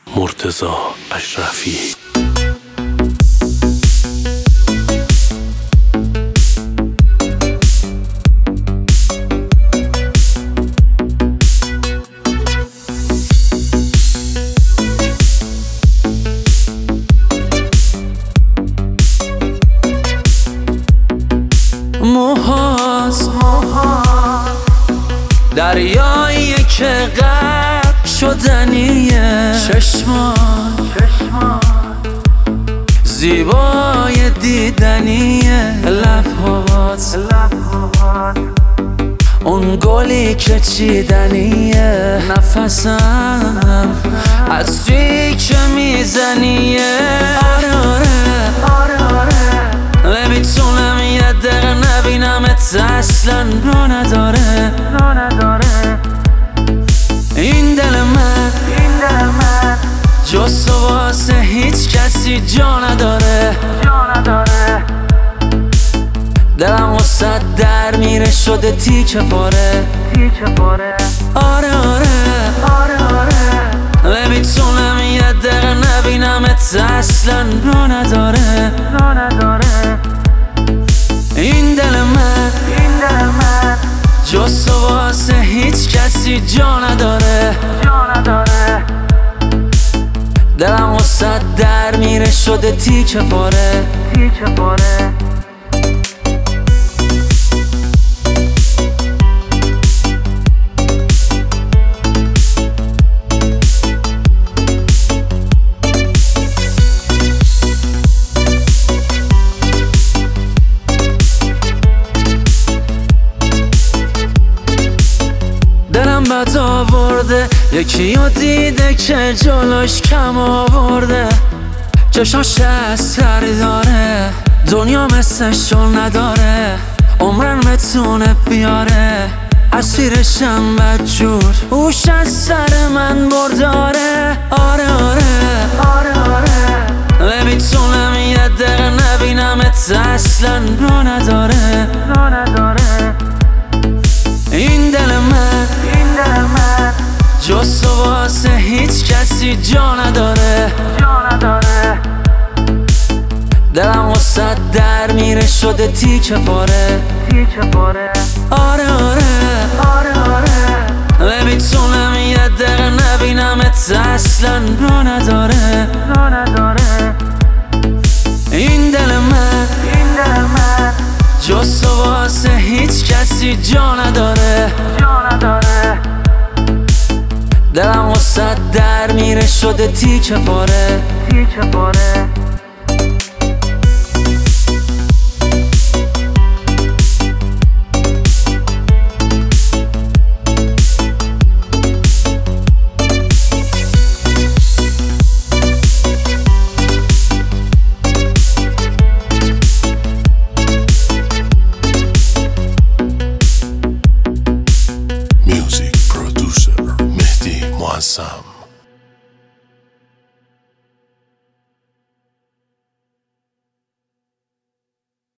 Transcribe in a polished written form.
مرتضی اشرفی. موهاست دریایی که غرق شدنیه، چشمات زیبای دیدنیه، لبهات اون گلی که چیدنیه، نفسم عطری که میزنیه. آره نمیتونم یه دقیقه نبینمت، اصلا رو نداره این دل من جز تو واسه هیچ کسی جا نداره. دلم واسه در میره شده تیکه پاره. آره نمیتونم یه دقیقه نبینمت، اصلا رو نداره این دل من جز تو واسه هیچ کسی جا نداره. دلم واسه در میره شده تیکه پاره. دلم بد آورده، یکی رو دیده که جلوش کم آورده، چشاش اثر داره، دنیا مثلشو نداره، عمرن بتونه بیاره، اسیرشم بدجور، اوش از سر من برداره. آره نمیتونم یه دقیقه نبینمت، اصلا رو نداره این دل من جز تو واسه هیچ کسی جا نداره. دلم واسه در میره شده تیکه پاره. آره نمیتونم یه دقیقه نبینمت، اصلا رو نداره این دل من جز تو واسه هیچ کسی جا نداره. دلم واسه در میره شده تیکه پاره. Music producer Mehdi Muazzam.